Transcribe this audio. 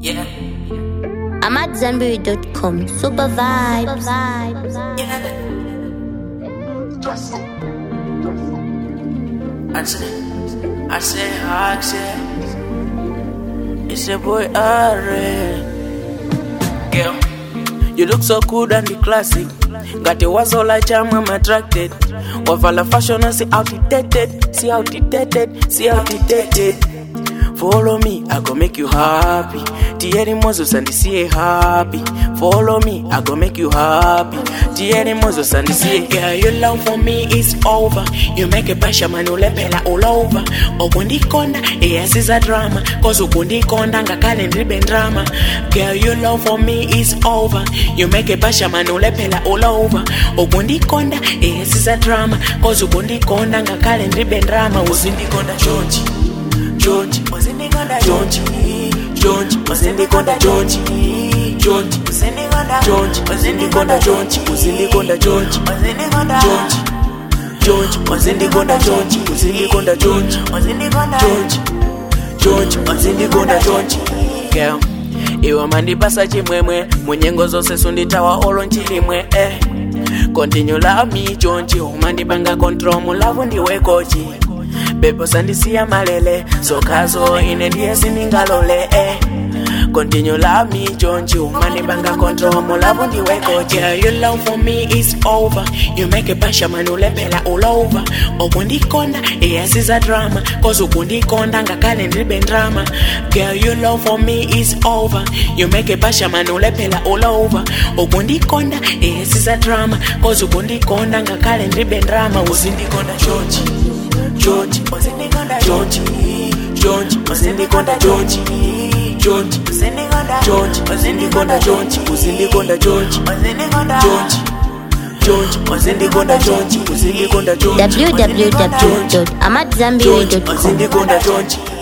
Yeah. I'm at Zenberry.com. Super vibes. Yeah. I say, it's a boy Are. Girl, you look so good and the classic. Got the was all I charm, I'm attracted. Wavala fashion and see outdated. Follow me, I go make you happy. Tieri Moses and the CA happy. Follow me, I go make you happy. Tieri Moses and the CA. Girl, your love for me is over. You make a passion man, you lepela all over. Obundi konda, yes is a drama. Cause ubundi konda, ngakale ribbon drama. Girl, your love for me is over. You make a passion man, you lepela all over. Obundi konda, yes is a drama. Cause ubundi konda, ngakale ribbon drama. Uzindi konda George, was in the Gonda George, was in the Gonda George, was in the Gonda George, was in the Gonda George, was in the Gonda George, was in the Gonda George, was in the Gonda George, was in the Gonda George, was in the Gonda George, was in the Gonda George. Girl, iwa mandi pasa chimwemwe, mwenyengo zose sunditawa olo nchilimwe. Continue love me George, umandi banga control mulavu ndiwe kochi. Bebo sandisia malele, so kazo inendia siningalole. Continue love me, don't you? Money banga control, mo love ndi weko. Yeah, your love for me is over. You make a passion man, ulepela all over. Obundi konda, yes is a drama. Cause ubundi konda, ngakale ribbon drama. Girl, your love for me is over. You make a passion man, ulepela all over. Obundi konda, yes is a drama. Cause ubundi konda, ngakale ribbon drama. Uzindi konda George, was in the Gonda George, was in the Gonda George, was in the Gonda George, was in the Gonda George, was in the Gonda George, was in the Gonda George, was in the Gonda George, was in the Gonda George, www.amatzambiri.com. was in the Gonda George.